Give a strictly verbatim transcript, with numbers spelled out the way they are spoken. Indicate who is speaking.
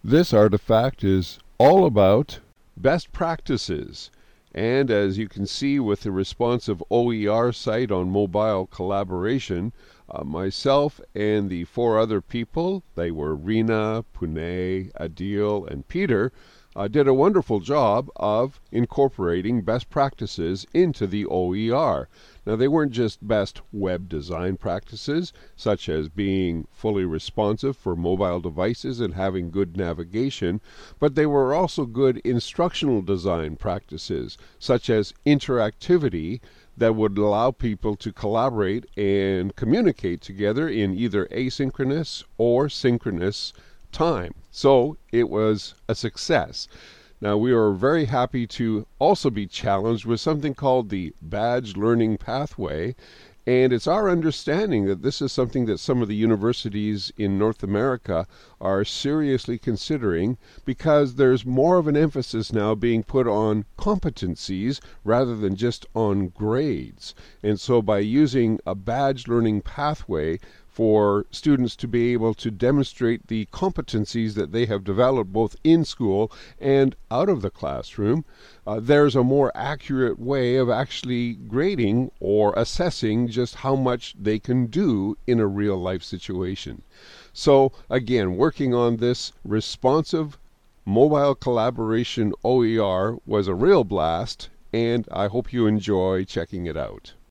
Speaker 1: This artifact is all about best practices. And as you can see with the responsive O E R site on mobile collaboration, uh, myself and the four other people, they were Rena, Pune, Adil, and Peter, uh, did a wonderful job of incorporating best practices into the O E R. Now, they weren't just best web design practices, such as being fully responsive for mobile devices and having good navigation, but they were also good instructional design practices, such as interactivity that would allow people to collaborate and communicate together in either asynchronous or synchronous time. So it was a success. Now, we are very happy to also be challenged with something called the Badge Learning Pathway, and it's our understanding that this is something that some of the universities in North America are seriously considering, because there's more of an emphasis now being put on competencies rather than just on grades. And so by using a badge learning pathway for students to be able to demonstrate the competencies that they have developed both in school and out of the classroom, uh, there's a more accurate way of actually grading or assessing just how much they can do in a real life situation. So again, working on this responsive mobile collaboration O E R was a real blast, and I hope you enjoy checking it out.